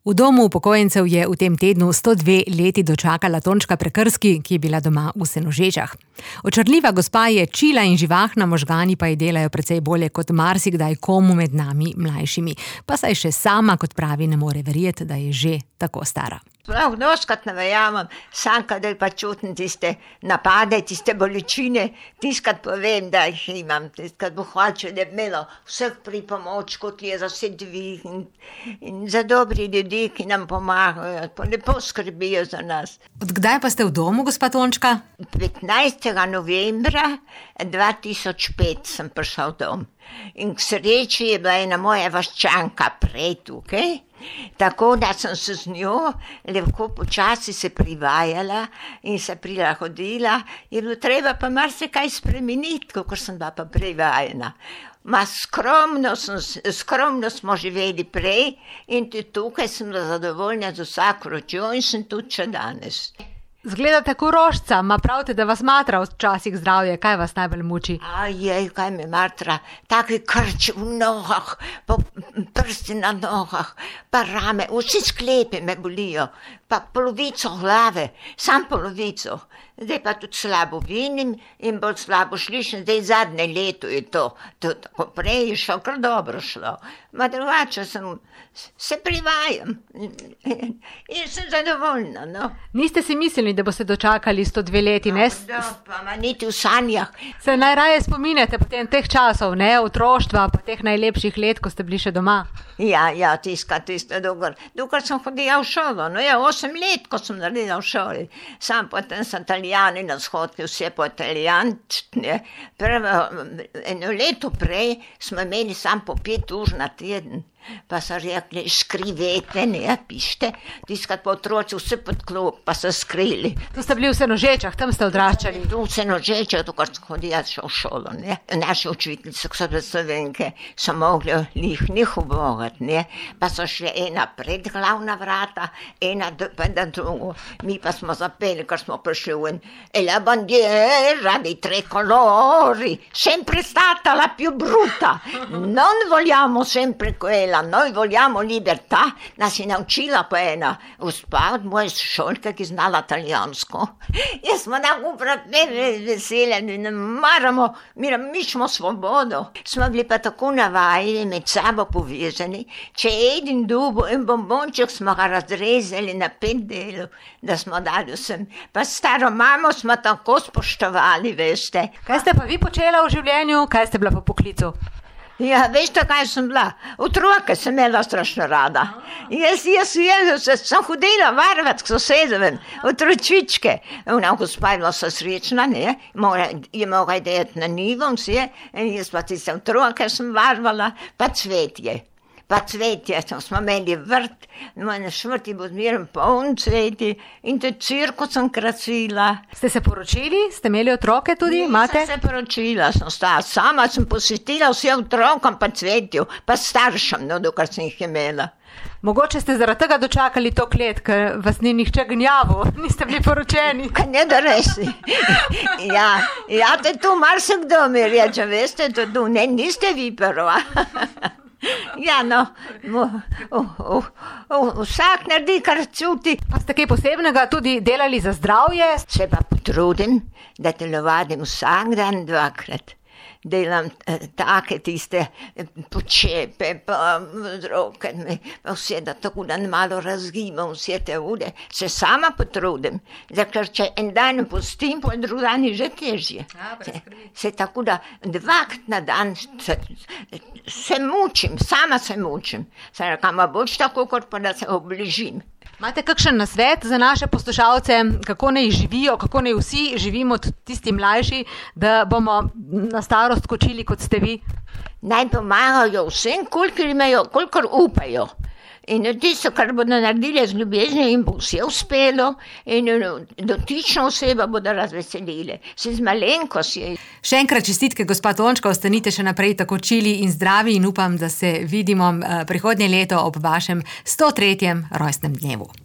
V domu upokojencev je v tem tednu 102 leti dočakala Tončka Prekrski, ki je bila doma v Senožečah. Očarljiva gospa je čila in živahna, možgani pa ji delajo precej bolje kot marsikdaj komu med nami mlajšimi. Pa saj še sama, kot pravi, ne more verjeti, da je že tako stara. Prav doskrat ne verjamem, sam kadar pa čutim tiste napade, tiste bolečine, tiskrat povem, da jih imam, tiskrat bo hvalče, da bi imelo vseh pripomočkov, ki je za vse dvig in za dobri ljudi, ki nam pomagajo, pa lepo skrbijo za nas. Od kdaj pa ste v domu, gospa Tončka? 15. novembra 2005 sem prišel dom. In k sreči je bila ena moja vaščanka prej tukaj, tako da sem se z njo lahko počasi se privajala in se prilagodila. Je bilo treba pa marsikaj spremeniti, kakor sem bila pa privajena. Skromno smo živeli prej in tudi tukaj sem bila zadovoljna z vsako ročjo in sem tudi še danes. Zgledate kot rožica, ma pravite, da vas matra včasih zdravje. Kaj vas najbolj muči? Kaj me matra, taki krči v nogah, pa prsti na nogah, pa rame, vsi sklepi me bolijo, pa polovico glave, sam polovico. Zdaj pa tudi slabo vidim in bolj slabo slišim, zdaj zadnje leto je to, tako prej je šlo, kar dobro šlo. Ma drugače se privajam in sem zadovoljna, no. Niste si mislili, da boste dočakali 102 leti, ne? Pa niti v sanjah. Se najraje spominjate potem teh časov, ne, otroštva, pa teh najlepših let, ko ste bili še doma? Ja, tisto, dokler sem hodila v šolo, 8 let, ko sem naredila v šoli. Sam potem sem Italijani na shodki, vse po italijančne. Eno leto prej smo imeli sam po 5 ur na teden. Pa so rekli, skrivete, ne, pište. Tiskrat pa otroci vse pod klop, pa so skrili. Tu ste bili v Senožečah, tam ste odraščali? Tu v Senožečah, dokler sem hodila še v šolo, ne. Naše učiteljice, ko so bile Slovenke, so mogli njih ubogati, ne. Pa so šle ena pred glavna vrata, ena pa da drugo. Mi pa smo zapeli, ker smo prišli ven. E la bandiera di 3 colori, sempre stata la più brutta. Non vogliamo sempre quella. Noi vogliamo libertà, nas je naučila pa ena gospa od moje šolke, ki znala italijansko. Jaz smo tako vesele, ne maramo, mi smo svobodo. Smo bili pa tako navajeni, med sabo povezani, če je eden dobil en bombonček, smo ga razrezali na 5 delov, da smo dali vsem. Pa staro mamo smo tako spoštovali, veste. Kaj ste pa vi počela v življenju, kaj ste bila po poklicu? Ja, veste, kaj sem bila? Otroke sem imela strašno rada. Jaz sem hodila varovat k sosedovem, otročičke. Ona gospa je bila srečna, ne, je mogla ideti na nivo, vse, in jaz pa tiste otroke sem varovala, pa cvetje. Smo imeli vrt, na švrti bo zmeraj poln cveti in tudi cirko sem krasila. Ste se poročili? Ste imeli otroke tudi? Imate? Nisem se poročila, sem stala sama, sem posvetila vse otrokom pa cvetju, pa staršem, dokler sem jih imela. Mogoče ste zaradi tega dočakali to klet, ker vas ni nihče gnjavil, niste bili poročeni. Kaj ne da resi. Ja, te tu marsikdo mi reče, veste, to ne, niste vi prva. Ja, vsak naredi, kar čuti. Pa ste kaj posebnega tudi delali za zdravje? Se pa potrudim, da telovadim vsak dan 2-krat. Delam take tiste počepe, pa roke, pa vse, da tako dan malo razgibam vse te ure. Se sama potrudim, ker če en dan pustim, po drugi dan je že težje. Se tako da 2-krat na dan se mučim, sama se mučim. Se rekam, boč tako, kot pa da se obližim. Imate kakšen nasvet za naše poslušalce, kako naj živijo, kako naj vsi živimo, tisti mlajši, da bomo na starost skočili, kot ste vi? Naj pomagajo vsem, kolikor upajo. In tisto, kar bodo naredili z ljubeznijo, jim bo vse uspelo in dotično oseba bodo razveselile. Se z malenkosti. Še enkrat čestitke, gospa Tončka, ostanite še naprej tako čili in zdravi in upam, da se vidimo prihodnje leto ob vašem 103. rojstnem dnevu.